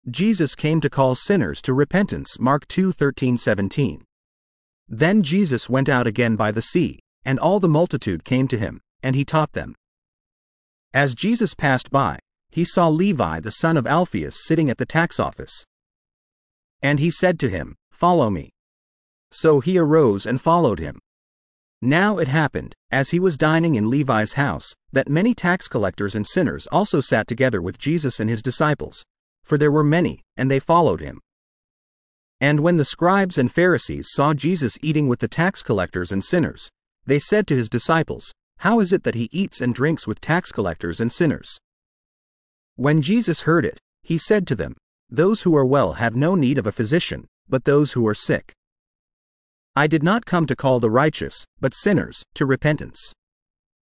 Jesus came to call sinners to repentance. Mark 2:13-17. Then Jesus went out again by the sea, and all the multitude came to him, and he taught them. As Jesus passed by, he saw Levi the son of Alphaeus sitting at the tax office. And he said to him, "Follow me." So he arose and followed him. Now it happened, as he was dining in Levi's house, that many tax collectors and sinners also sat together with Jesus and his disciples, for there were many, and they followed him. And when the scribes and Pharisees saw Jesus eating with the tax collectors and sinners, they said to his disciples, "How is it that he eats and drinks with tax collectors and sinners?" When Jesus heard it, he said to them, "Those who are well have no need of a physician, but those who are sick. I did not come to call the righteous, but sinners, to repentance."